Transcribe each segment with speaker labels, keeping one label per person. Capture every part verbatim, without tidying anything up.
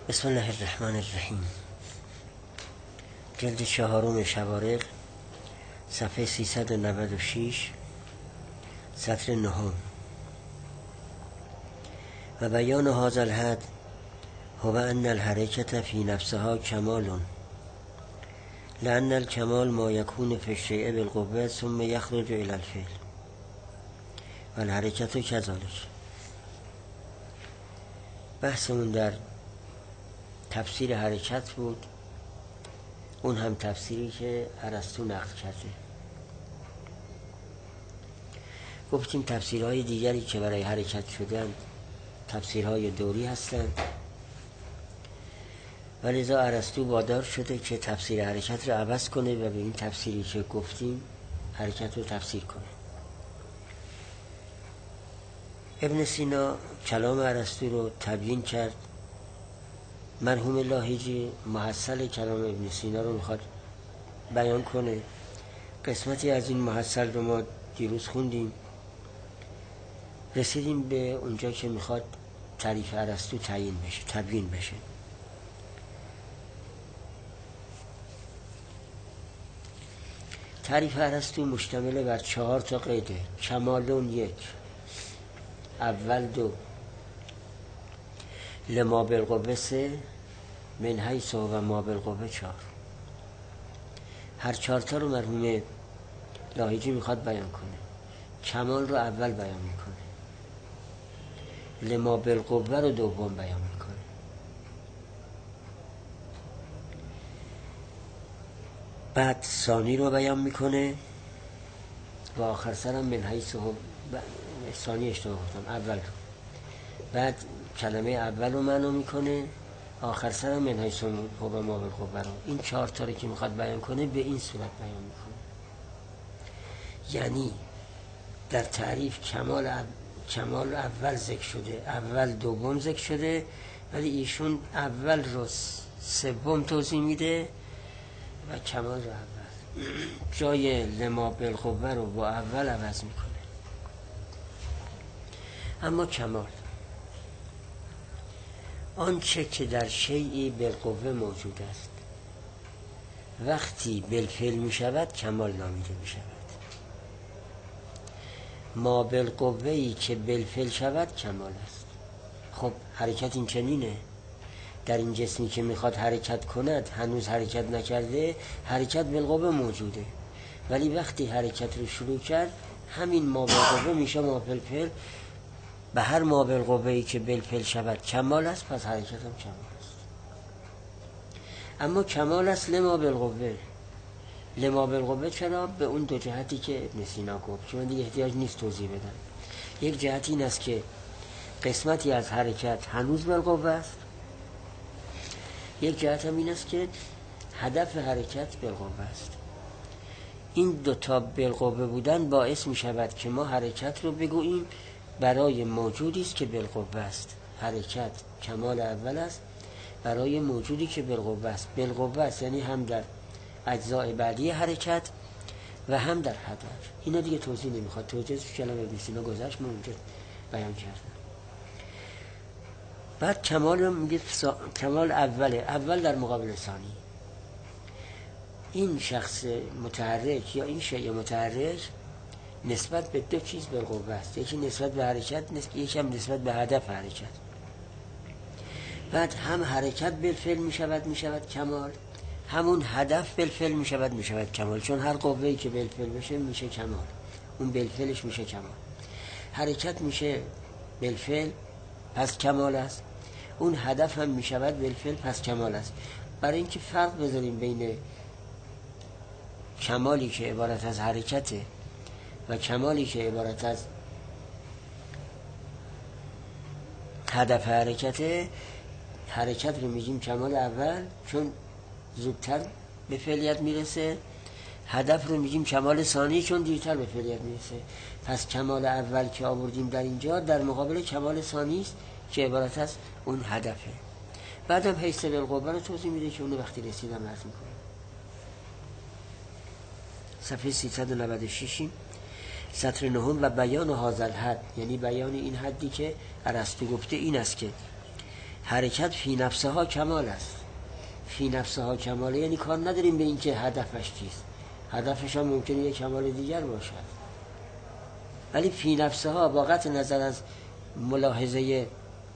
Speaker 1: بسم الله الرحمن الرحیم. جلد چهارم شوارق، صفحه سیصد و نود و شش، سطر نهم. و بیان هذا الحد هو ان الحرکت فی نفسها کمال، لأن الکمال ما یکون فی الشیء بالقوة ثم یخرج الی الفعل و الحرکت کذالک. بحثمون در تفسیر حرکت بود، اون هم تفسیری که ارسطو نقل کرده. گفتیم تفسیرهای دیگری که برای حرکت شدن تفسیرهای دوری هستند، ولذا ارسطو وادار شده که تفسیر حرکت رو عوض کنه و به این تفسیری که گفتیم حرکت رو تفسیر کنه. ابن سینا کلام ارسطو رو تبیین کرد. مرحوم لاهیجی محصل کلام ابن سینا رو میخواد بیان کنه. قسمتی از این محصل رو ما دیروز خوندیم، رسیدیم به اونجا که میخواد تعریف ارسطو تعیین بشه، تبیین بشه. تعریف ارسطو مشتمل بر چهار تا قیده: کمالون یک، اول دو، لما بالقوه سه، من حیث و ما بالقوه چهار. هر چهار تا رو مرحوم لاهیجی میخواد بیان کنه. کمال رو اول بیان میکنه، لما بالقوه رو دوم بیان میکنه، بعد ثانی رو بیان میکنه و آخر سرم من حیث و ثانی اشتباه گفتم، اول رو. بعد کلمه اول رو معنا میکنه، آخر سرم من حیث و ما بالقوه رو. این چهار تا رو که میخواد بیان کنه به این صورت بیان میکنه. یعنی در تعریف کمال اول کمال اول ذکر شده، اول دوم ذکر شده، ولی ایشون اول رو سوم توضیح میده و کمال رو اول. جای لما بالقوه رو با اول عوض میکنه. اما کمال آنچه که در شیئی بالقوه موجود است وقتی بالفعل می شود کمال نامیده می شود. ما بالقوه‌ای که بالفعل شود کمال است. خب حرکت این چنینه، در این جسمی که میخواد حرکت کند هنوز حرکت نکرده، حرکت بالقوه موجوده، ولی وقتی حرکت رو شروع کرد همین ما بالقوه میشه ما بالفعل. به هر ما بالقوه‌ای که بالفعل شود کمال است، پس حرکت هم کمال است. اما کمال است لما بالقوه. لما بالقوه چرا؟ به اون دو جهتی که ابن سینا گفت، چون دیگه احتیاج نیست توضیح بدم. یک جهت این است که قسمتی از حرکت هنوز بالقوه است، یک جهت هم این است که هدف حرکت بالقوه است. این دو تا بالقوه بودن باعث می شود که ما حرکت رو بگوییم برای موجودی است که بالقوه است. حرکت کمال اول است برای موجودی که بالقوه است. بالقوه است یعنی هم در اجزای بعدی حرکت و هم در هدف. اینا دیگه توضیح نمیخواد، توضیح کلام ابن سینا گذشت، من اونجا بیان کردم. بعد کمال میگه سا... کمال اوله، اول در مقابل ثانی. این شخص متحرک یا این شیء متحرک نسبت به دو چیز بالقوه است، یکی نسبت به حرکت، یکی هم نسبت به هدف حرکت. بعد هم حرکت بالفعل می شود می شود کمال، همون هدف بالفعل می شود می شود کمال، چون هر قوه‌ای که بالفعل بشه میشه کمال، اون بالفعلش میشه کمال. حرکت میشه بالفعل پس کمال است، اون هدف هم می شود بالفعل پس کمال است. برای اینکه فرق بذاریم بین کمالی که عبارت از حرکته و کمالی که عبارت از هدف حرکته، حرکت رو میگیم کمال اول چون زودتر به فعلیت میرسه، هدف رو میگیم کمال ثانی چون دیرتر به فعلیت میرسه. پس کمال اول که آوردیم در اینجا در مقابل کمال ثانی است که عبارت از اون هدفه. بعدم حیث بالقوه رو توضیح میده که اونو وقتی رسیدم عرض میکنم. صفحه سیصد و نود و شش سطر نهم. و بیان هذا الحد، یعنی بیان این حدی که ارسطو گفته این است که حرکت فی نفسه ها کمال است. فی نفسه ها کمال یعنی کار نداریم به این که هدفش چیست، هدفش هم ممکنه یک کمال دیگر باشد، ولی فی نفسه ها با قطع نظر از ملاحظه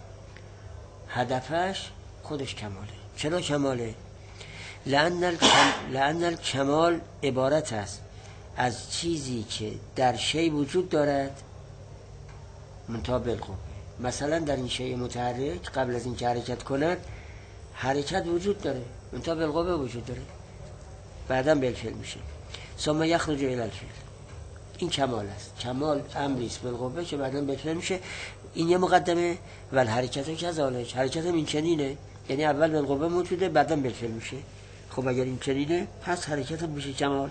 Speaker 1: هدفش خودش کماله. چرا کماله؟ لأن الکم... لأن الکمال عبارت است از چیزی که در شی وجود دارد منتها بالقوه. مثلا در این شی متحرک قبل از این که حرکت کند حرکت وجود داره منتها بالقوه وجود داره، بعدا بالفعل میشه. ثم یخرج الی الفعل، این کمال است. کمال امری است بالقوه که بعدا بالفعل میشه. این یه مقدمه. ول حرکت کذالک، حرکت هم این چنینه، یعنی اول بالقوه موجوده بعدا بالفعل میشه. خب اگر این چنینه پس حرکت هم میشه کمال.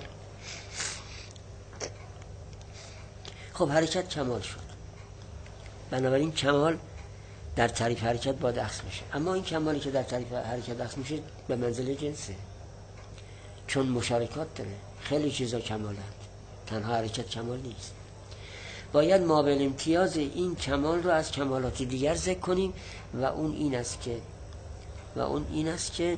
Speaker 1: خب حرکت کمال شد، بنابراین کمال در تعریف حرکت باید اخذ میشه. اما این کمالی که در تعریف حرکت اخذ میشه به منزله جنسه، چون مشارکات داره. خیلی چیزا کمالند، تنها حرکت کمال نیست. باید ما به امتیاز این کمال رو از کمالات دیگر ذکر کنیم و اون این است که و اون این است که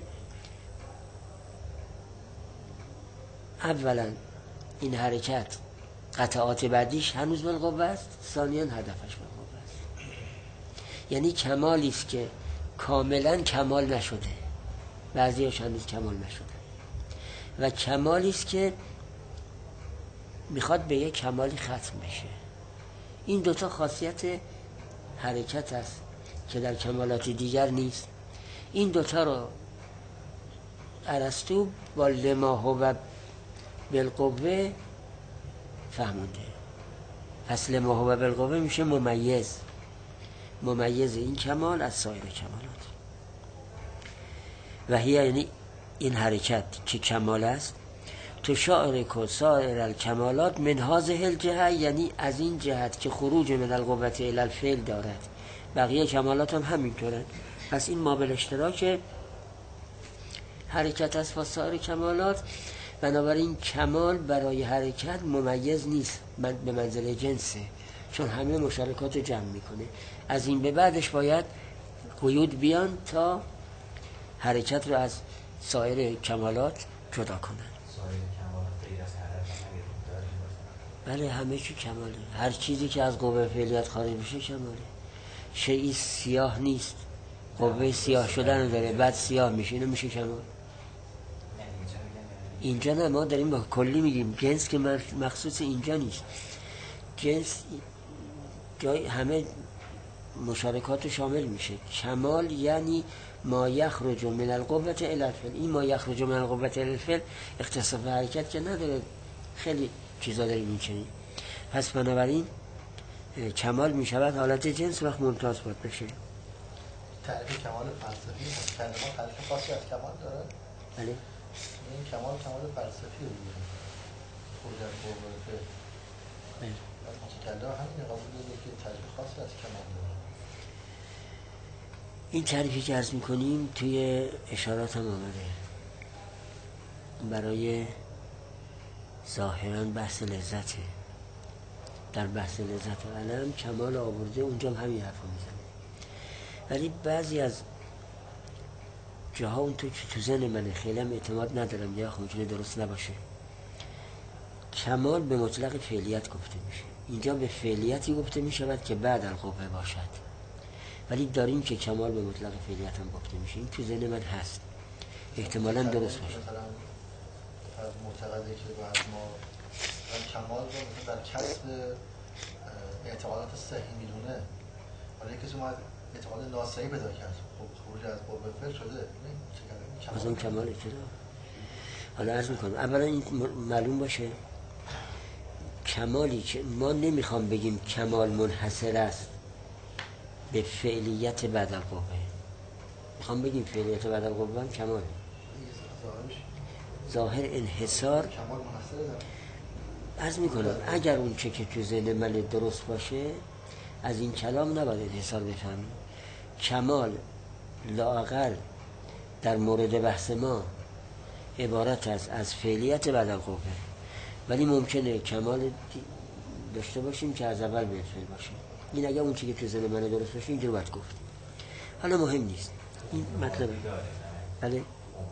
Speaker 1: اولا این حرکت قطعات بعدیش هنوز بالقوه است، ثانیاً هدفش بالقوه است. یعنی کمالی است که کاملا کمال نشده، بعضی‌هاش هنوز کمال نشده، و کمالی است که میخواد به یک کمالی ختم بشه. این دوتا خاصیت حرکت است که در کمالات دیگر نیست. این دوتا رو ارسطو با لما هو بالقوه فهمونده. پس لما هو بالقوه میشه ممیز، ممیز این کمال از سایر کمالات. و هی یعنی این حرکت که کمال است تشارک سایر الکمالات من هذه الجهه، یعنی از این جهت که خروج من القوة الی الفعل دارد. بقیه کمالات هم همینطوره. پس این ما بالاشتراک حرکت است با سایر کمالات. بنابراین کمال برای حرکت ممیز نیست، من به منزله جنسه، چون همه مشارکات رو جمع میکنه. از این به بعدش باید قیود بیان تا حرکت رو از سایر کمالات جدا کنن. بله همه چی کماله. هر چیزی که از قوه فعلیت خارج بشه کماله. شیئی سیاه نیست، قوه سیاه شدن داره بعد سیاه میشه، اینو میشه کمال. اینجا نه، ما داریم با کلی میگیم. جنس که مخصوص اینجا نیست. جنس جای همه مشارکات شامل میشه. کمال یعنی ما یخرج من القوة الی الفعل. این ما یخرج من القوة الی الفعل اختصاص به حرکت که نداره، خیلی چیزا داریم این چنین. پس بنابراین کمال میشود حالت جنس وقت ممتاز باید بشه.
Speaker 2: تعریف کمال فلسفی هست، کلمات تعریف خاصی از کمال داره؟
Speaker 1: بله.
Speaker 2: این کمال کمال فلسفی رو دیگه خود از قوه.
Speaker 1: بله.
Speaker 2: متکلم همین قبول داره که تعریف خاصی از کمال داره.
Speaker 1: این تعریفی که عرض میکنیم توی اشارات هم آمده. برای ظاهرا بحث لذته. در بحث لذت و علم کمال آورده، اونجا هم همین حرف رو میزنه. ولی بعضی از جاها اون تو تو ذهن منه، خیلی هم اعتماد ندارم، یا ممکنه درست نباشه. کمال به مطلق فعلیت گفته میشه. اینجا به فعلیتی گفته میشود که بعد القوه باشد، ولی داریم که کمال به مطلق فعلیت هم گفته میشه. این تو ذهن من هست، احتمالاً درست باشه.
Speaker 2: معتقده که بعد ما کمال رو مثلا در کسب اعتقادات صحیح میدونه، ولی کسی اومد اعتقاد ناصحیح پیدا کرد، خب خروج از قوه فعل شده.
Speaker 1: از اون کماله چرا؟ حالا عرض میکنم اولا این معلوم باشه کمالی که ما نمیخوام بگیم کمال منحصر است به فعلیت بعد القوه، میخوام بگیم فعلیت بعد القوه هم کماله. ظاهر انحصار عرض میکنم اگر اون چه که تو ذهن من درست باشه از این کلام نباید انحصار بفهمیم. کمال لااقل در مورد بحث ما عبارت است از فعلیت بعد القوه، ولی ممکنه کمال داشته باشیم که از اول به فعل باشه. این اگر اون چه که تو ذهن من درست باشه اینجور باید گفت. حالا مهم نیست. این مطلب بله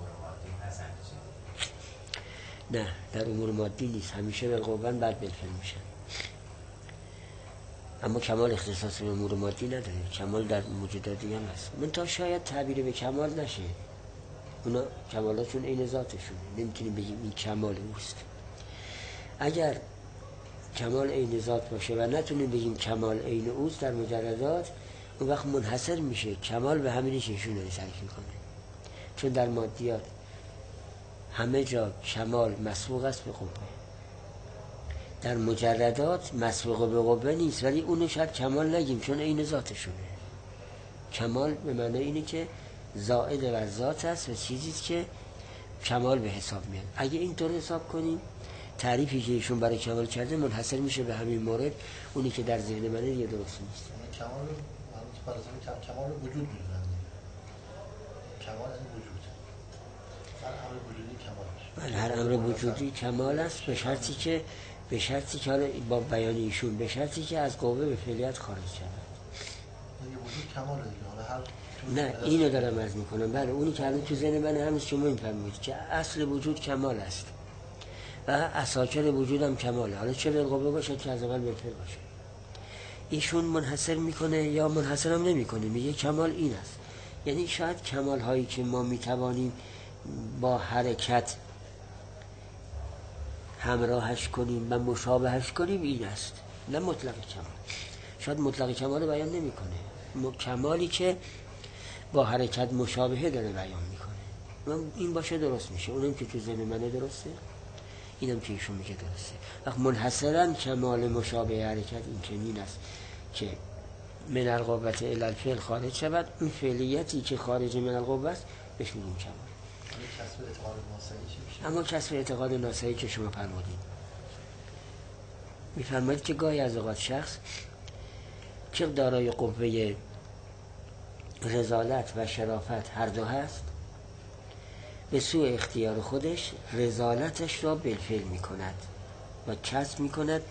Speaker 1: نه در امور مادی نیست، همیشه بالقوه بعد بالفعل میشن، اما کمال اختصاص به امور مادی نداره، کمال در موجودات دیگه هم هست. من تا شاید تعبیر به کمال نشه، اونا کمالاتشون عین ذاتشون، نمیتونیم بگیم این کمال اوست. اگر کمال عین ذات باشه و نتونیم بگیم کمال عین اوست در مجردات، اون وقت منحصر میشه کمال به همینش ایشون رو تعریف میکنه، چون در مادیات همه جا کمال مسبوق است به قوه، در مجردات مسبوق به قوه نیست، ولی اونو شاید کمال نگیم چون عین ذاتشونه. کمال به معنی اینه که زائد بر ذات است و چیزیست که کمال به حساب میاد. اگه اینطور حساب کنیم تعریفی که ایشون برای کمال کرده منحصر میشه به همین مورد، اونی که در ذهن منه یه درست نیست.
Speaker 2: کمال رو برای کمال رو وجود میدونن، کمال این وجود، هر امر وجودی کمال است.
Speaker 1: هر امر وجودی کمال است به شرطی که به شرطی که حالا با بیان ایشون به شرطی که از قوه به فعلیت خارج شود.
Speaker 2: یه وجود کماله دیگه. حالا هر
Speaker 1: نه اینو دارم عرض میکنم. بله اونی که الان تو ذهن من هنوز شما میفهمید که اصل وجود کمال است و اساکر وجود هم کماله، حالا چه بالقوه باشه که از اول بالفعل باشه. ایشون منحصر میکنه یا منحصر هم نمیکنه، میگه کمال این است. یعنی شاید کمال هایی که ما میتوانیم با حرکت همراهش کنیم و مشابهش کنیم این است، نه مطلق کمال. شاید مطلق کمال بیان نمیکنه، کمالی که با حرکت مشابهه داره بیان میکنه. این باشه درست میشه، اونم که تو ذهن منه درسته، اینم که ایشون میگه درسته. وقت منحصرا کمال مشابه حرکت این چنین است که من القوة الی الفعل خارج شود، اون فعلیتی که خارج من القوة است بهش میگیم کمال.
Speaker 2: کسب اعتقاد ناسایی چی میشه؟
Speaker 1: اما کسب اعتقاد ناسایی که شما فرمودید، میفرمایید که گاهی از اوقات شخص که دارای قوه رذالت و شرافت هر دو هست، به سوء اختیار خودش رذالتش را بالفعل می کند و کسب می کند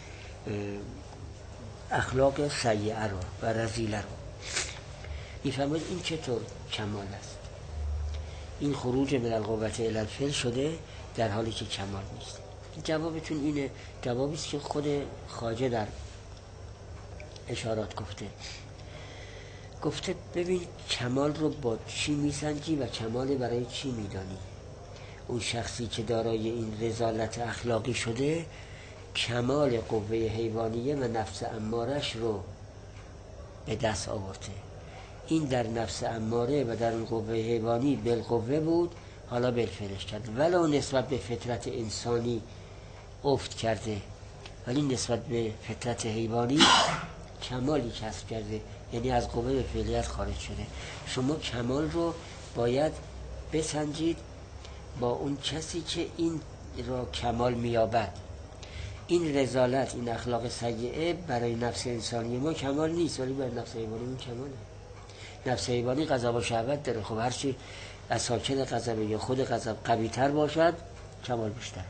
Speaker 1: اخلاق سیئه را و رذیله را. میفرماید این چطور کمال است؟ این خروج من القوة الی الفعل شده در حالی که کمال نیست. جوابتون اینه، جوابی است که خود خواجه در اشارات گفته. گفته ببین کمال رو با چی میسنجی و کمال برای چی میدانی؟ اون شخصی که دارای این رذالت اخلاقی شده کمال قوه حیوانیه و نفس امارش رو به دست آورده. این در نفس اماره و در اون قوه حیوانی بالقوه بود، حالا بالفعلش کرد، ولو نسبت به فطرت انسانی افت کرده، ولی نسبت به فطرت حیوانی کمالی کسب کرده، یعنی از قوه به فعلیت خارج شده. شما کمال رو باید بسنجید با اون کسی که این را کمال میابد. این رذالت، این اخلاق سیئه برای نفس انسانی ما کمال نیست، ولی برای نفس حیوانی ما کماله. نفس حیوانی غضب و شهوت داره، خب هرچی اساکن غضب یا خود غضب قوی تر باشد کمال بیشتر،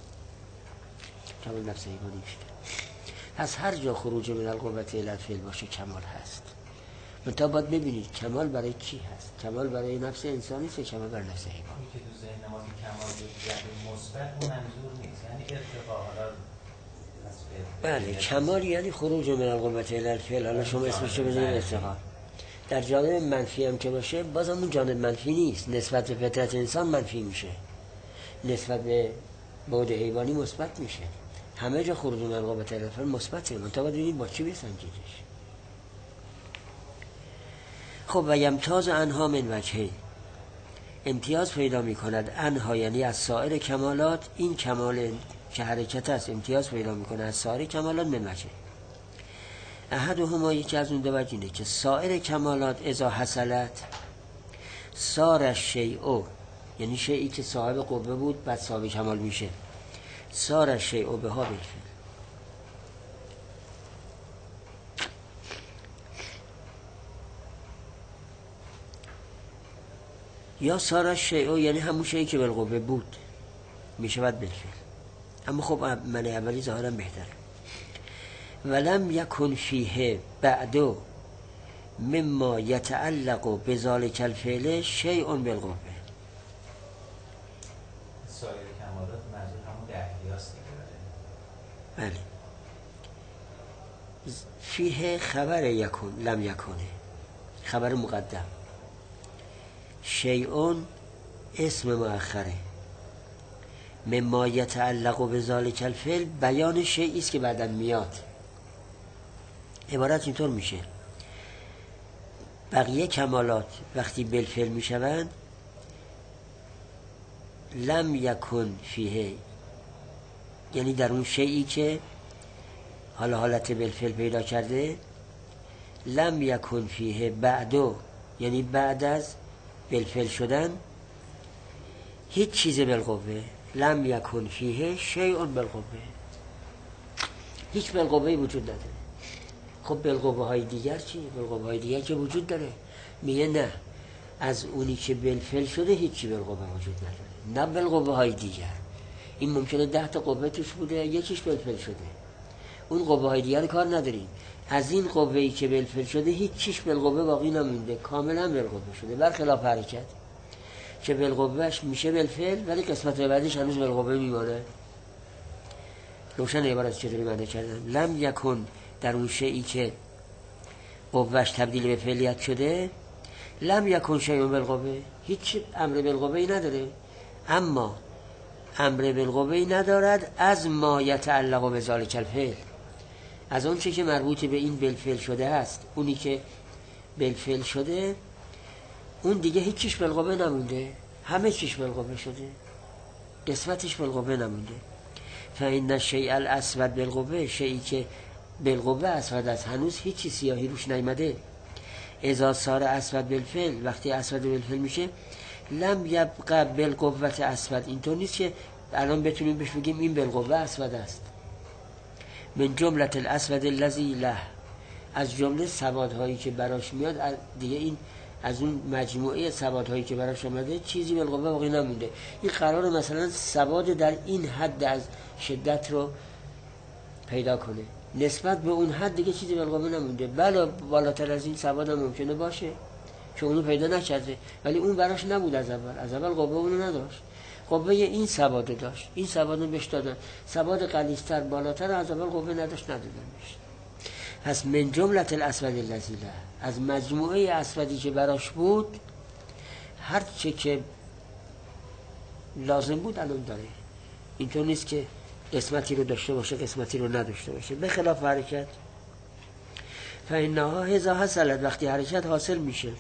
Speaker 1: کمال نفس حیوانی بیشتر. از هر جا خروج من القوة الی الفعل باشه کمال هست. منتها باید ببینید کمال برای کی هست؟ کمال برای نفس انسانی است یا کمال برای نفس حیوانی؟
Speaker 3: که تو ذهن ما کمال به مثبت اون منظور نیست، یعنی ارتفاع.
Speaker 1: بله کمال یعنی خروج من القوة الی الفعل، حالا شما اسمش رو بزنید ارتفاع. در جانب منفی هم که باشه بازم اون جانب منفی نیست، نسبت به فطرت انسان منفی میشه، نسبت به بعد حیوانی مثبت میشه. همه جا خروج من القوة الی الفعل مثبته، منتها باید ببینید با چی بسنجیدش. خب و یمتاز انها من وجهه، امتیاز پیدا می کند انها یعنی از سایر کمالات، این کمال که حرکت است امتیاز پیدا می کند از سایر کمالات من وجهه. احدهما یکی از اون دو وجه اینه که سایر کمالات اذا حصلت صار شیء، یعنی شیئی که صاحب قوه بود بعد صاحب کمال میشه، صار شیء بها بالفعل. یا صار شیء یعنی همون شیئی که بالقوه بود میشود بالفعل. اما خب من اولی ظاهرا بهتر. ولم یکن فیه بعدو مما یتعلق بذالک الفعل شیء بالقوه.
Speaker 3: سایر کمالات منظور همون دهیاست دیگه.
Speaker 1: بله. فیه خبر یکون لم یکونه، خبر مقدم. شیء اسم مؤخره. مما یتعلق بذالک الفعل بیان شیئی است که بعداً میاد. عبارت اینطور میشه: بقیه کمالات وقتی بالفعل میشوند لم یکن فیه، یعنی در اون شیئی که حالا حالت بالفعل پیدا کرده، لم یکن فیه بعدو، یعنی بعد از بالفعل شدن، هیچ چیز بالقوه. لم یکن فیه شیء بالقوه، هیچ بالقوه‌ای وجود نداره. خب بالقوه های دیگر چی؟ بالقوه های دیگر که وجود داره. میگه نه، از اونی که بالفعل شده هیچی بالقوه وجود نداره، نه بالقوه های دیگر. این ممکنه ده تا قوه توش بوده، یکیش بالفعل شده، اون قوه های دیگر کار نداریم. از این قوه‌ای که بالفعل شده هیچ چیش بالقوه باقی نمونده، کاملا بالقوه شده، برخلاف حرکت که بالقوهش میشه بالفعل ولی قسمت بعدش هنوز بالقوه میمونه. روشن عبارت چطوری معنی کردم؟ لم یکن در اون شیئی که قوهش تبدیل به فعلیت شده، لم یکن شیء بالقوه، هیچ امر بالقوه‌ای نداره. اما امر بالقوه‌ای ندارد از ما یتعلق بذالک الفعل، از اون چیزی که مربوط به این بالفعل شده است. اونی که بالفعل شده اون دیگه هیچ چیش بالقوه نمونده، همه چیش بالقوه شده، قسمتش بالقوه نمونده. فإن الشیء الاسود بالقوه، شیئی که بالقوه اسود است، هنوز هیچی سیاهی روش نیامده. اذا صار اسود بالفعل، وقتی اسود بالفعل میشه، لم یبقى بالقوه اسود. اینطور نیست که الان بتونیم بهش بگیم این بالقوه اسود است. من جمله الاسود الذی له، از جمله سوادهایی که براش میاد دیگه، این از اون مجموعه سوادهایی که براش اومده چیزی بالقوه باقی نمونده. این قراره مثلا سواد در این حد از شدت رو پیدا کنه، نسبت به اون حد دیگه چیزی بالقوه نمونده. بله بالاتر از این سواد هم ممکنه باشه چون اونو پیدا نکرده، ولی اون براش نبود از اول، از اول قوه اونو نداشت، قوه این سواد داشت، این سواد رو بهش دادن، سواد غلیظتر بالاتر از اول قوه نداشت، ندادن بهش. پس من جمله الاسود الذی له، از مجموعه اسودی که براش بود هر چه که لازم بود الان داره. اینطور نیست که قسمتی رو داشته باشه قسمتی رو نداشته باشه، به خلاف حرکت. فإنها اذا حصلت، وقتی حرکت حاصل میشه،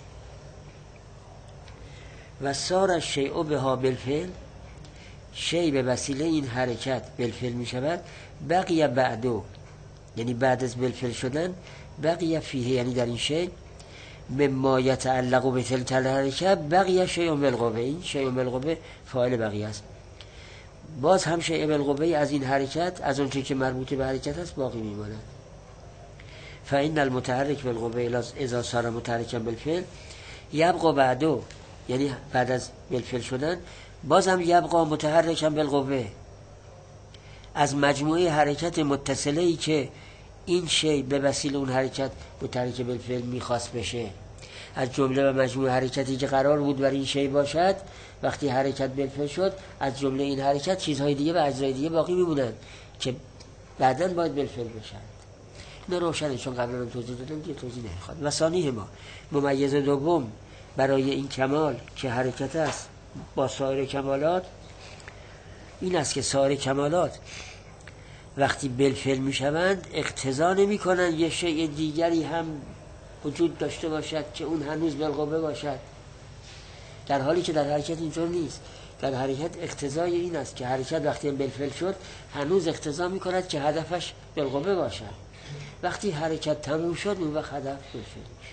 Speaker 1: و صار الشیء بها بالفعل، شیء به وسیله این حرکت بالفعل میشود، بقیه بعدو، یعنی بعد از بالفعل شدن، بقیه فیه، یعنی در این شیء، مما یتعلق به تلک الحرکت، بقیه شیء بالقوه. این شیء بالقوه فاعل بقیه است، باز هم شیء بالقوه از این حرکت، از اون چیزی که مربوط به حرکت است باقی میماند. فإن المتحرک بالقوه اذا صار متحرکا بالفعل یبقى بعدو، یعنی بعد از بالفعل شدن باز هم یبقى متحرکا بالقوه، از مجموعه حرکت متصله ای که این شی به وسیله اون حرکت متحرک بالفعل میخواست بشه، از جمله و مجموعه حرکتی که قرار بود بر این شی باشد، وقتی حرکت بالفعل شد، از جمله این حرکت چیزهای دیگه و اجزای دیگه باقی میمونن که بعداً باید بالفعل بشن. نه روشنه، چون قبلا هم توضیح دادم دیگه توضیح نمیخواد. و ثانی ما، ممیز دوم برای این کمال که حرکت است با سایر کمالات، این است که سایر کمالات وقتی بالفعل میشوند اقتضا نمی کنند یه شیء دیگری هم وجود داشته باشد که اون هنوز بالقوه باشد، در حالی که در حرکت اینطور نیست. در حرکت اقتضای این است که حرکت وقتی بالفعل شد هنوز اقتضا می کند که هدفش بالقوه باشد، وقتی حرکت تموم شد اون وقت هدف بالفعل میشه.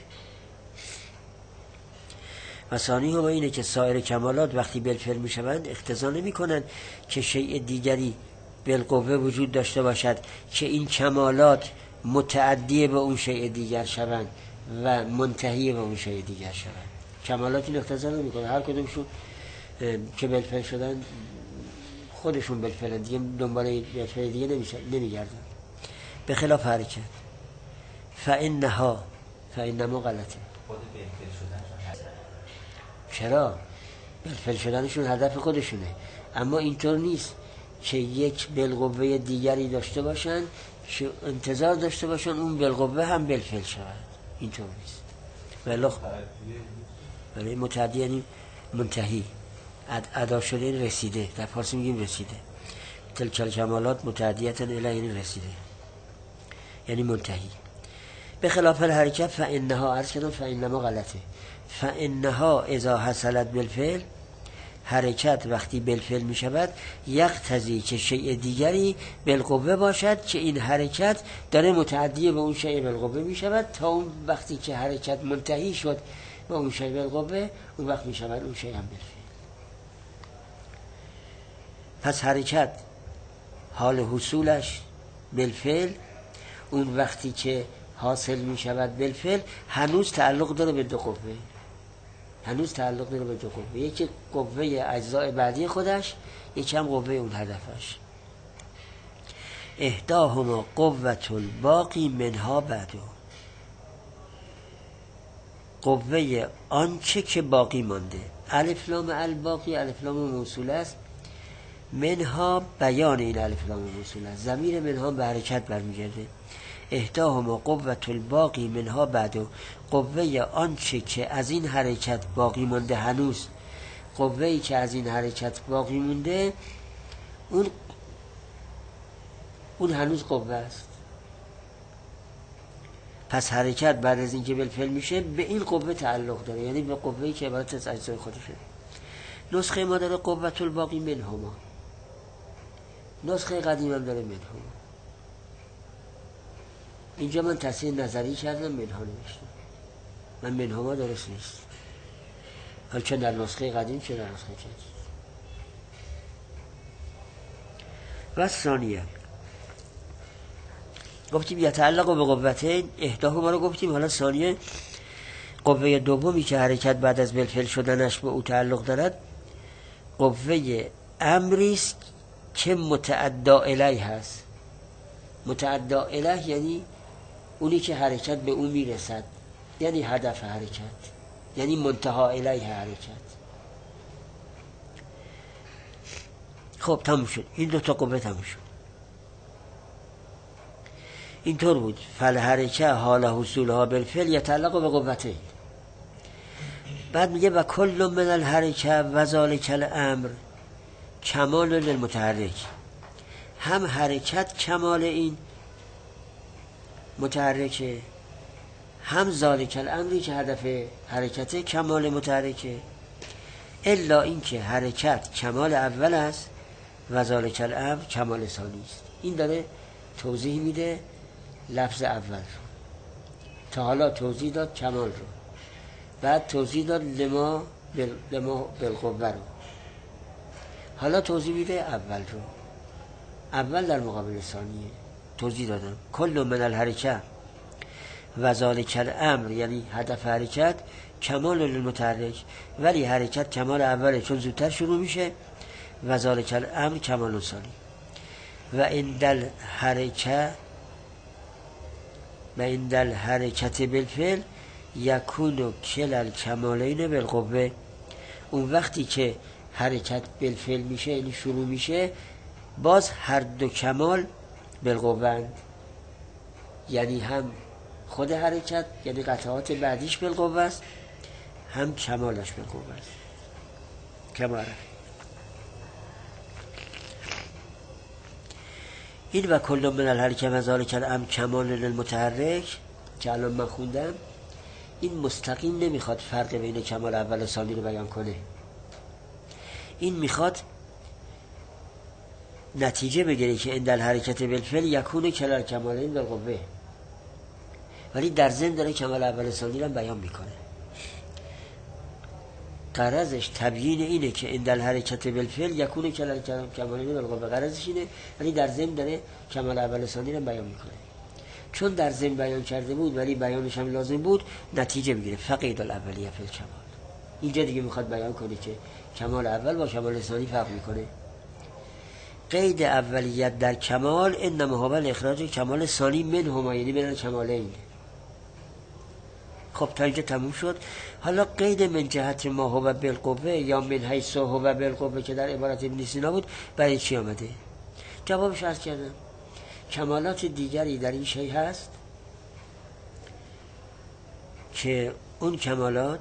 Speaker 1: و ثانی هم اینه که سایر کمالات وقتی بالفعل میشوند اقتضا نمی کنند که شیء دیگری بالقوه وجود داشته باشد که این کمالات متعدی به اون شیء دیگر شوند و منتهی به اون شیء دیگر شوند. کمالات این اقتضا نمی کنند، هر کدومشون که بالفعل شدن خودشون بالفعل دیگه دنبال بالفعل دیگه نمیگردن، به خلاف حرکت. فإنها، فإنما غلطه،
Speaker 3: خود بلفل شدنشون هست.
Speaker 1: چرا؟ بلفل شدنشون هدف خودشونه، اما اینطور نیست که یک بالقوه دیگری داشته باشن که انتظار داشته باشن اون بالقوه هم بلفل شود. اینطور نیست. ولی ولی متعدی یعنی منتهی، ادا شده رسیده، در فارسی میگیم رسیده. تلک الکمالات متعدیتا الی یعنی رسیده، یعنی منتهی. به خلاف الحرکت فانها، عرض کردم فانما غلطه، فانها اذا حصلت بالفعل، حرکت وقتی بالفعل می شود یقتضی که شیء دیگری بالقوه باشد که این حرکت داره متعدی به اون شیء بالقوه می شود تا اون وقتی که حرکت منتهی شد به اون شیء بالقوه، اون وقت می شود اون شیء هم بالفعل. پس حرکت حال حصولش بالفعل، اون وقتی که حاصل می شود بالفعل هنوز تعلق داره به دو قوه، هنوز تعلق داره به دو قوه، یکی قوه اجزای بعدی خودش، یکی هم قوه اون هدفش. احداهما قوة الباقی منها بعدو، قوه آنچه که باقی مانده. الف لام الباقی الف لام موصول است، منها بیان این الف لام موصول است، ضمیر منها به حرکت برمیگرده. احداهما قوة الباقی منها بعدو، قوه آنچه که از این حرکت باقی مونده، هنوز قوه‌ای که از این حرکت باقی مونده اون اون هنوز قوه است. پس حرکت بعد از اینکه بالفعل میشه به این قوه تعلق داره، یعنی به قوه‌ای که عبارت از اجزای خودشه. نسخه ما داره قوة الباقی منهما، نسخه قدیم هم داره منهما. اینجا من تصحیح نظری کردم، منها نوشتم، من منهما درست نیست، حال چه در نسخه قدیم چه در نسخه جدید. و ثانیه گفتیم یتعلق به قوتین، احداهما رو گفتیم، حالا ثانیه قوه دومی که حرکت بعد از بالفعل شدنش به او تعلق دارد قوه امری است که متعدا الیه هست. متعدا الیه یعنی اونی که حرکت به اون میرسد، یعنی هدف حرکت، یعنی منتها الیه حرکت. خب تموم شد، این دو تا قوه تموم شد. اینطور بود فالحرکه حال حصولها بالفعل یتعلق به قوته. بعد میگه و کل من الحرکه و ذالک الامر کمال للمتحرک، هم حرکت کمال این متحرکه، هم ذالک الامری که هدف حرکت کمال متحرکه، الا این که حرکت کمال اول است و ذالک الامر کمال ثانی است. این داره توضیح میده لفظ اول رو، تا حالا توضیح داد کمال رو، بعد توضیح داد لما بل... لما بالقوه رو، حالا توضیح میده اول رو. اول در مقابل ثانیه توضیح دادم کل من الحرکه و ذالک الامر یعنی هدف حرکت کمال للمتحرک، ولی حرکت کمال اوله چون زودتر شروع میشه، و ذالک الامر کمال ثانی. و عند الحرکه و عند الحرکت بالفعل یکون کل الکمالین بالقوه، اون وقتی که حرکت بالفعل میشه یعنی شروع میشه باز هر دو کمال بالقوه، یعنی هم خود حرکت یعنی قطعات بعدیش بالقوه است، هم کمالش بالقوه است. کمال این و کل من الحرکه و ذالک الامر کمال للمتحرک که الان من خوندم، این مستقیم نمیخواد فرق بین کمال اول و ثانی رو بیان کنه، این میخواد نتیجه بگیره که عند الحرکت بالفعل یکون کل الکمالین بالقوه، ولی در ضمن داره کمال اول و ثانی رو بیان میکنه. غرضش تبیین اینه که عند الحرکت بالفعل یکون کل الکمالین بالقوه، غرضش اینه، ولی در ضمن داره کمال اول و ثانی رو بیان میکنه. چون در ضمن بیان کرده بود ولی بیانش هم لازم بود، نتیجه میگیره فقید الاولیه فی الکمال. اینجا دیگه میخواد بیان کنه که کمال اول با کمال ثانی فرق میکنه. قید اولیت در کمال انما هو الاخراج کمال ثانی منهما، یعنی من کمالین. خب تا اینجا تموم شد. حالا قید من جهت ما هو بالقوه یا من حیث هو بالقوه که در عبارت ابن سینا بود برای چی آمده؟ جوابش عرض کردم کمالات دیگری در این شیء هست که اون کمالات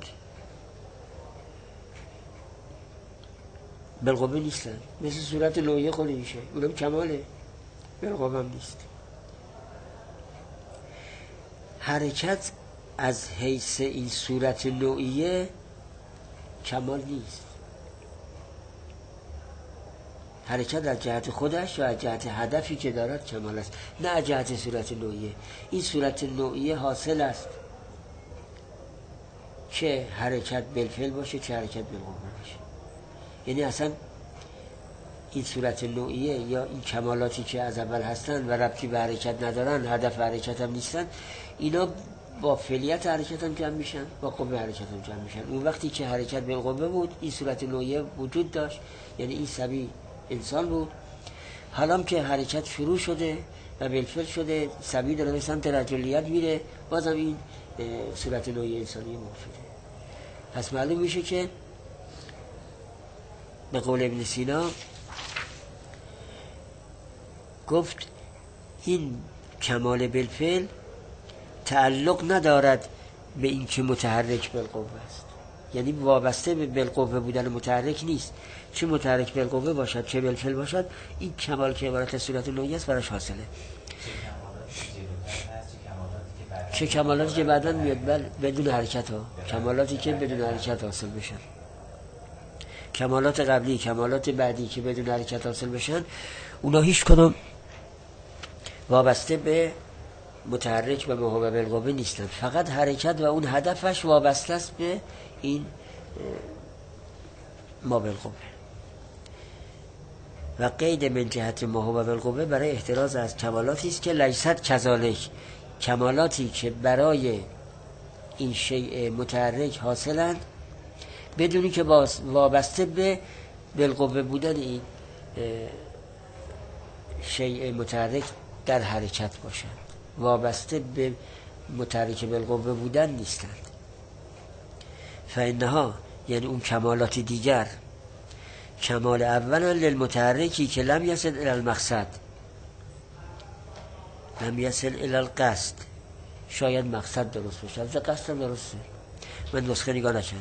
Speaker 1: بالقوه نیستن، مثل صورت نوعیه خود این شیء، اونم کماله، بالقوه هم نیست. حرکت از حیث این صورت نوعیه کمال نیست. حرکت از جهت خودش یا از جهت هدفی که دارد کمال است، نه از جهت صورت نوعیه. این صورت نوعیه حاصل است چه حرکت بالفعل باشه چه حرکت بالقوه باشه. یعنی اصلا این صورت نوعیه یا این کمالاتی که از اول هستن و ربطی به حرکت ندارن، هدف حرکت هم نیستن، اینا با فعلیت حرکت هم جمع میشن، با قوه حرکت هم جمع میشن. اون وقتی که حرکت بالقوه بود این صورت نوعیه وجود داشت، یعنی این سبی انسان بود. حالا که حرکت شروع شده و بالفعل شده، سبی داره به سمت رجلیت میره، بازم این صورت نوعیه انسانی موجود شده. پس معلوم میشه که به قول ابن سینا گفت این کمال بالفعل تعلق ندارد به این که متحرک بالقوه است، یعنی وابسته به بالقوه بودن متحرک نیست، چه متحرک بالقوه باشد چه بالفعل باشد، این کمال که عبارت صورت نوعی است براش حاصله. چه کمالاتی که بعداً میاد بدون حرکت ها، کمالاتی که بدون حرکت حاصل بشن، کمالات قبلی کمالات بعدی که بدون حرکت حاصل بشن، اونا هیچ کدوم وابسته به متحرک و ما هو بالقوه نیستن، فقط حرکت و اون هدفش وابسته است به این ما بالقوه. و قید من جهت ما هو بالقوه برای احتراز از کمالاتی است که لیست کذالک، کمالاتی که برای این شیء متحرک حاصلند بدونی که وابسته به بالقوه بودن این شیء متحرک در حرکت باشند، وابسته به متحرک بالقوه بودن نیستند. فإنها یعنی اون کمالات دیگر، کمال اولا للمتحرکی که لم یصل الی المقصد، لم یصل الی القصد، شاید مقصد درست باشه، از قصد هم درسته، من نسخه نگاه نکردم،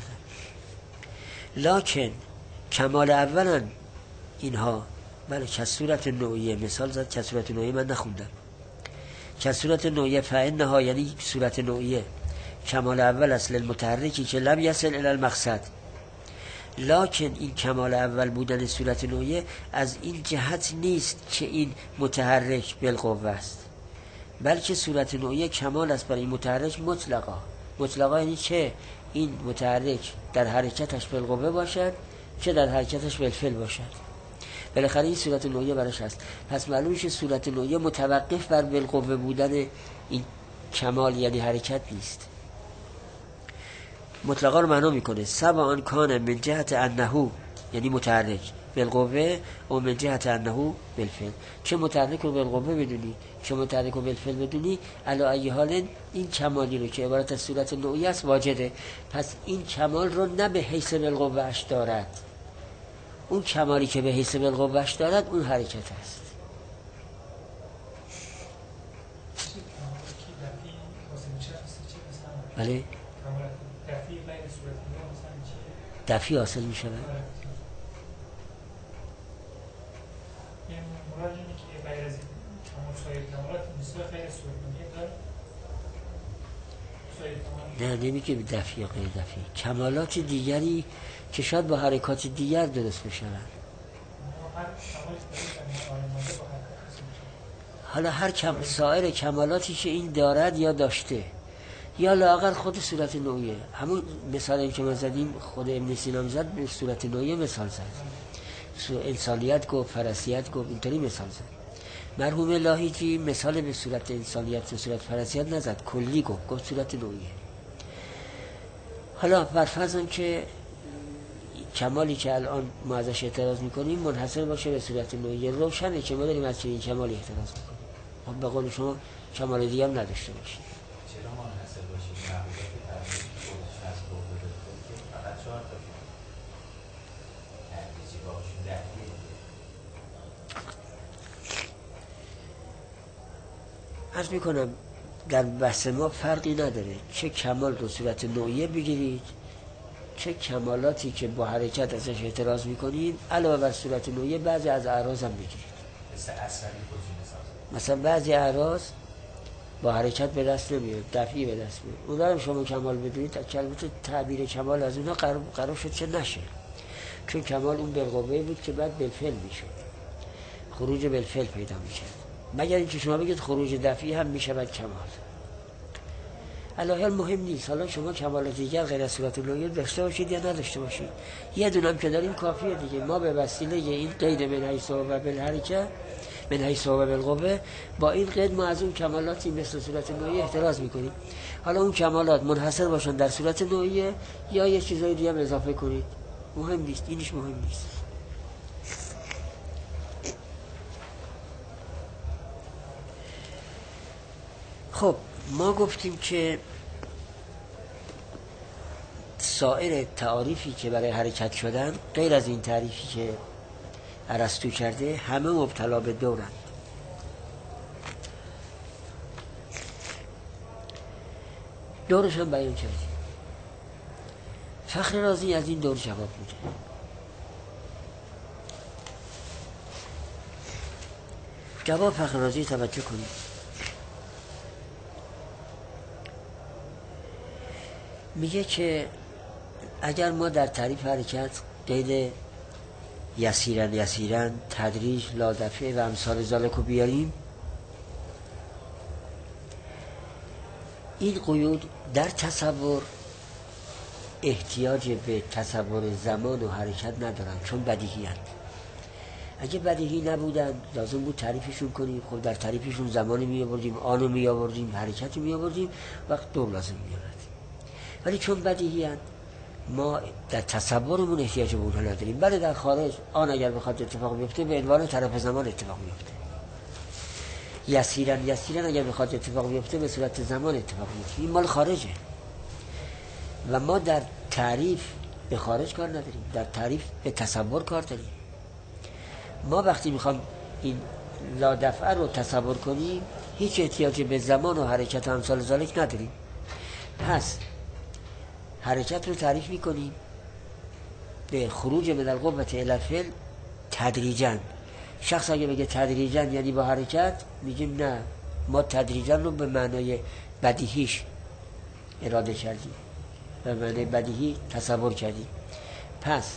Speaker 1: لکن کمال اولا اینها بله که صورت نوعیه مثال زد، که صورت نوعیه من نخوندم، که صورت نوعیه فإنها یعنی صورت نوعیه کمال اول اصل المتحرکی که لم یصل الی المقصد، لکن این کمال اول بودن صورت نوعیه از این جهت نیست که این متحرک بالقوه است، بلکه صورت نوعیه کمال است برای این متحرک مطلقا. مطلقا یعنی که این متحرک در حرکتش بالقوه باشد چه در حرکتش بالفعل باشد، بالاخره این صورت نوعیه براش هست. پس معلوم میشه صورت نوعیه متوقف بر بالقوه بودن این کمال یعنی حرکت نیست. مطلقا رو معنا میکنه سواء کان من جهت انه یعنی متحرک بالقوه و من جهت انه بالفعل، چه متحرک رو بالقوه بدونی چه متحرک رو بالفعل بدونی، علی ای حال این کمالی رو که عبارت از صورت نوعیه است واجده. پس این کمال رو نه به حیث بالقوه اش دارد، اون کمالی که به حیث بالقوه اش دارد اون حرکت است. بله دفعی حاصل می شود. نه نمیگه دفعی یا غیر دفعی، کمالات دیگری که شاید با حرکات دیگر درست بشوند. حالا هر کم سایر کمالاتی که این دارد یا داشته یا لااقل خود صورت نوعیه، همون مثالی که ما زدیم خود ابن سینا زد به صورت نوعیه مثال زد، انسانیت گفت، فراسیت گفت، اینطوری مثال زد. مرحوم لاهیجی مثال به صورت انسانیت و صورت فراسیت نزد، کلی گفت، گفت صورت نوعیه. حالا برفرض که کمالی که الان ما ازش اعتراض میکنیم منحصر باشه به صورت نوعیه، روشنه که ما داریم از چنین کمالی اعتراض میکنیم، به قول شما کمال دیگه هم نداشته باشیم.
Speaker 3: باهاشون دفعی
Speaker 1: عرض میکنم در بحث ما فرقی نداره چه کمال رو صورت نوعیه بگیرید چه کمالاتی که با حرکت ازش اعتراض میکنید علاوه بر صورت نوعیه بعضی از اعراض هم بگیرید. مثلا بعضی اعراض با حرکت به دست نمیاد، دفعی به دست میاد، اونا هم شما کمال بدونید. البته تعبیر کمال از اونا قرار, قرار شد چه نشه، چون کمال اون بالقوه بود که بعد بالفعل میشد، خروج بالفعل پیدا میشد، مگر اینکه شما بگید خروج دفعی هم میشود کمال. علاوه مهم نیست حالا شما کمالات دیگر غیر از صورت نوعیه داشته باشید یا نداشته باشید، یه دونم که داریم کافیه دیگه. ما به وسیله این قید من حیث و بالحرکت من حیث و بالقوه با این قید ما از اون کمالاتی مثل صورت نوعیه احتراز میکنیم. حالا اون کمالات منحصر باشن در صورت نوعیه یا یه چیزای دیگه هم اضافه کنید، مهم نیست، اینش مهم نیست. خب ما گفتیم که سایر تعاریفی که برای حرکت شدن غیر از این تعریفی که ارسطو کرده همه مبتلا به دورند. دورش هم بیان کردیم. فخر رازی از این دور جواب میده. جواب فخر رازی توجه کنید. میگه که اگر ما در تعریف حرکت قید یسیرن یسیرن تدریج لادفعه و امثال ذالک رو بیاریم، این قیود در تصور احتیاج به تصور زمان و حرکت ندارن چون بدیهی هست. اگه بدیهی نبودن لازم بود تعریفشون کنیم. خب در تعریفشون زمانی می آوردیم، آنو می آوردیم، حرکتی می آوردیم، وقت دور لازم می آوردیم. ولی چون بدیهی هست ما در تصورمون احتیاج به اونها نداریم. بله در خارج آن اگر بخواد اتفاق بیفته به عنوان طرف زمان اتفاق میفته. یسیرن یسیرن اگر بخواد اتفاق بیفته به صورت زمان اتفاق میفته. این مال خارجه و ما در تعریف به خارج کار نداریم، در تعریف به تصور کار داریم. ما وقتی میخوام این لا دفعه رو تصور کنیم هیچ احتیاجی به زمان و حرکت و امثال ذالک نداریم. پس حرکت رو تعریف میکنیم به خروج من القوة الی الفعل تدریجاً. شخص اگه بگه تدریجاً یعنی با حرکت، میگیم نه، ما تدریجاً رو به معنای بدیهیش اراده کردیم، به معنای بدیهی تصور کردیم. پس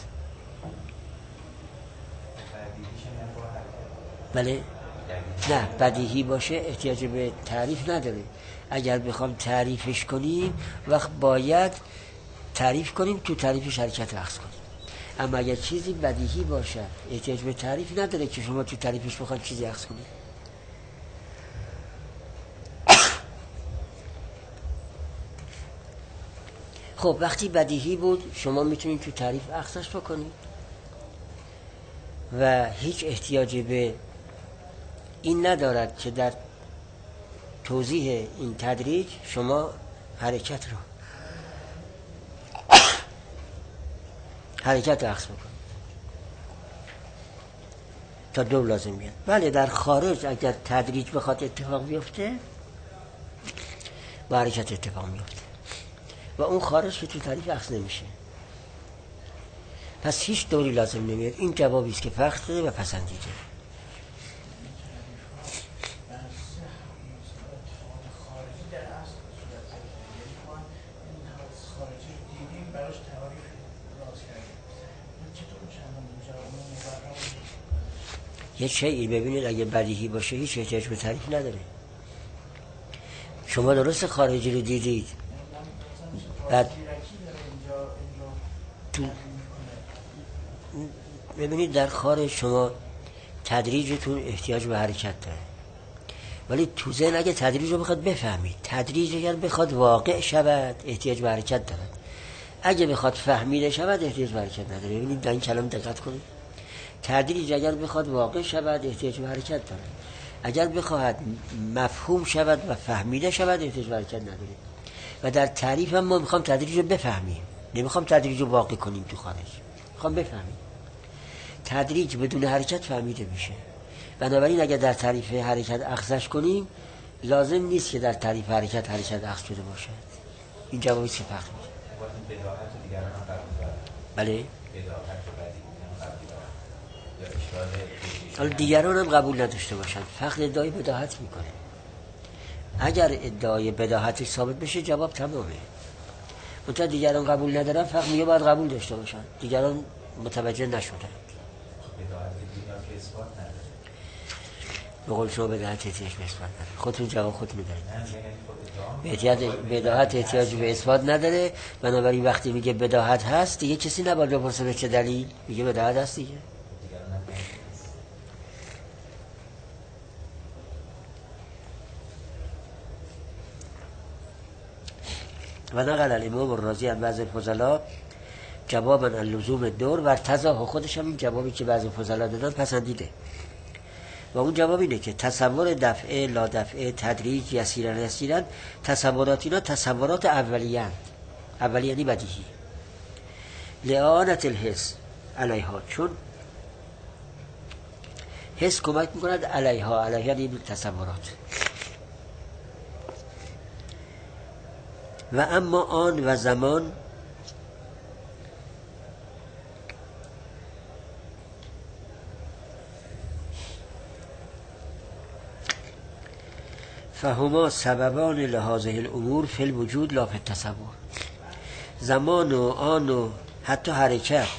Speaker 1: بله نه، بدیهی باشه احتیاج به تعریف نداره. اگر بخوام تعریفش کنیم وقت باید تعریف کنیم، تو تعریفش حرکت رقص کنیم. اما اگر چیزی بدیهی باشه احتیاج به تعریف نداره که شما تو تعریفش بخواید چیزی رقص کنید. خب وقتی بدیهی بود شما میتونید تو تعریف عکسش بکنید و هیچ احتیاجی به این ندارد که در توضیح این تدریج شما حرکت رو حرکت عکس بکنید تا دو لازم میاد. بله در خارج اگر تدریج بخواد اتفاق بیفته با حرکت اتفاق میفته و اون خارج که تو تعریف عکس نمیشه. پس هیچ دوری لازم نمیاد. این جوابی است که فخر و پسندیده. یه شیئی ببینید اگه بدیهی باشه هیچ احتیاج به تعریف نداره. شما درست خارجی رو دیدید، بعد تو ببینید در خارج شما تدریجتون احتیاج به حرکت داره، ولی تو ذهن اگه تدریج رو بخواد بفهمید، تدریج اگر بخواد واقع شود احتیاج به حرکت داره. اگه بخواد فهمیده شود احتیاج به حرکت نداره. ببینید در این کلام دقت کنید. تدریج اگر بخواد واقع شود احتیاج به حرکت داره. اگر بخواهد مفهوم شود و فهمیده شود احتیاج به حرکت نداره. و در تعریف هم ما میخوام تدریج رو بفهمیم، نمیخوام تدریج رو واقع کنیم تو خارج، میخوام بفهمیم. تدریج بدون حرکت فهمیده میشه. بنابراین اگر در تعریف حرکت اخذش کنیم لازم نیست که در تعریف حرکت حرکت اخذ شده باشد. این جوابی که فقط میشه. بله. حالا دیگران هم قبول نداشته باشند، فقط ادعای بداهت میکنه. اگر ادعای بداهتش ثابت بشه جواب تمامه. منتها دیگران قبول ندارن، فقط میگه باید قبول داشته باشن. دیگران متوجه نشدن. به قول شما بداهت احتیاج به اثبات نداره. خودتون جواب خود میدارید. بداهت احتیاج به اثبات نداره، بنابراین وقتی میگه بداهت هست دیگه کسی نباید بپرسه به چه دلیل، میگه بداهت هست دیگه. و نقل الامام الرازی عن بعض الفضلاء جوابا عن لزوم الدور و ارتضاه، خودش هم این جوابی که بعض الفضلاء دادن پسندیده. و اون جواب اینه که تصور دفعه، لا دفعه، تدریج، یسیرن یسیرن، تصورات اینا تصورات اولیه اند. اولیه یعنی بدیهی. لعانت الحس علیها، چون حس کمک میکند علیها، علیها یعنی تصورات. و اما آن و زمان فهما سببان لهذه الامور فی الوجود لا فی التصور. زمان و آن و حتی حرکت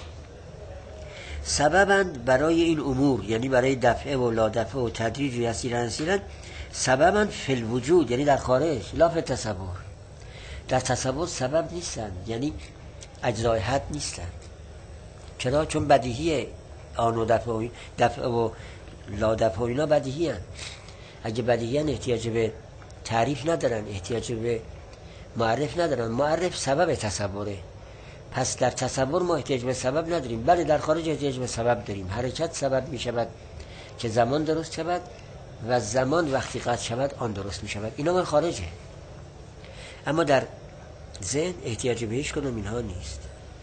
Speaker 1: سببند برای این امور، یعنی برای دفعه و لا دفعه و تدریج و یسیرن یسیرن، سببند فی الوجود یعنی در خارج، لا فی التصور. در تصور سبب نیستند، یعنی اجزای حد نیستند. چرا؟ چون بدیهی آن و دفعه و, دفعه و لا دفعه و اینا بدیهی هستند. اگه بدیهی هستند احتیاج به تعریف ندارن، احتیاج به معرف ندارن. معرف سبب تصوره، پس در تصور ما احتیاج به سبب نداریم. بله در خارج احتیاج به سبب داریم. حرکت سبب می شود که زمان درست شود و زمان وقتی قطع شود آن درست می شود. اینا من خارجه. اما در ذهن احتیاج به هیچ کدوم اینها نیست.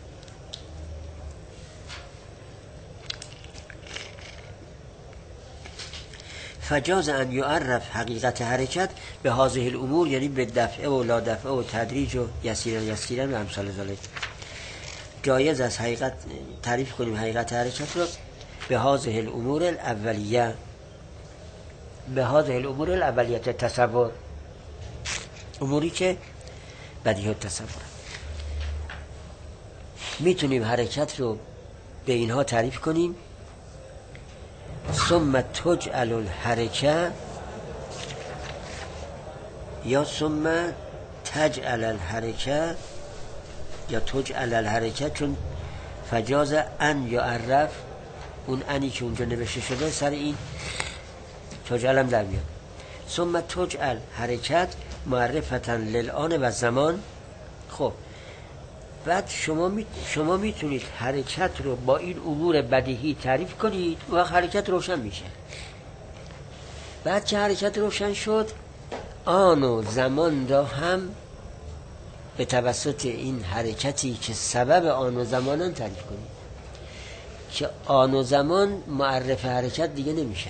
Speaker 1: فجاز ان یعرف حقیقت حرکت به هذه الامور، یعنی به دفعه و لا دفعه و تدریج و یسیرن یسیرن و امثال ذلک. جایز است حقیقت تعریف کنیم حقیقت حرکت رو به هذه الامور الاولیه، به هذه الامور الاولیه تصور، اموری که بدیهی تصور. میتونیم حرکت رو به اینها تعریف کنیم: ثم تجعل الحرکه، یا ثم تجعل الحرکه، یا تجعل الحرکه، چون فجاز ان یعرف، اون انی که اونجا نوشته شده سر این تجعل هم در میاد. ثم تجعل حرکت معرفتا للآن و زمان. خب بعد شما می... شما میتونید حرکت رو با این امور بدیهی تعریف کنید و حرکت روشن میشه. بعد که حرکت روشن شد آن و زمان را هم به توسط این حرکتی که سبب آن و زمانان تعریف کنید، که آن و زمان معرف حرکت دیگه نمیشه،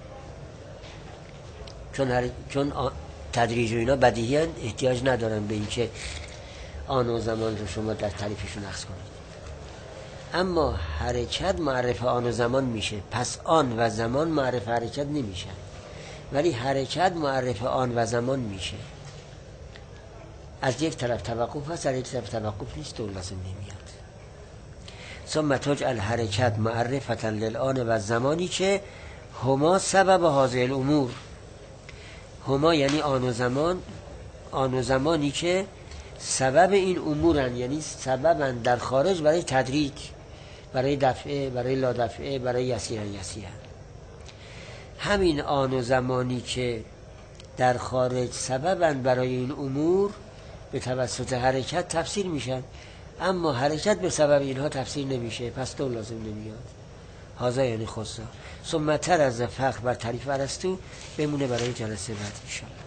Speaker 1: چون هر... چون آ... تدریج و اینا بدیهی هن، احتیاج ندارن به این که آن و زمان رو شما در تعریفشون اخذ کنید. اما حرکت معرف آن و زمان میشه، پس آن و زمان معرف حرکت نمیشه، ولی حرکت معرف آن و زمان میشه. از یک طرف توقف هست، از یک طرف توقف نیست و لازم نمیاد. ثم تجعل حرکت معرفتا للآن و زمانی که هما سبب هذه الامور، هما یعنی آن و زمان، آن و زمانی که سبب این امورن، یعنی سببن در خارج برای تدریج، برای دفعه، برای لا دفعه، برای یسیرن یسیرن. همین آن و زمانی که در خارج سببن برای این امور به توسط حرکت تفسیر میشن، اما حرکت به سبب اینها تفسیر نمیشه، پس دو لازم نمیاد. هذا یعنی خصا. ثم تر از فقه بر تعریف ارسطو بمونه برای جلسه بعد ان شاء الله.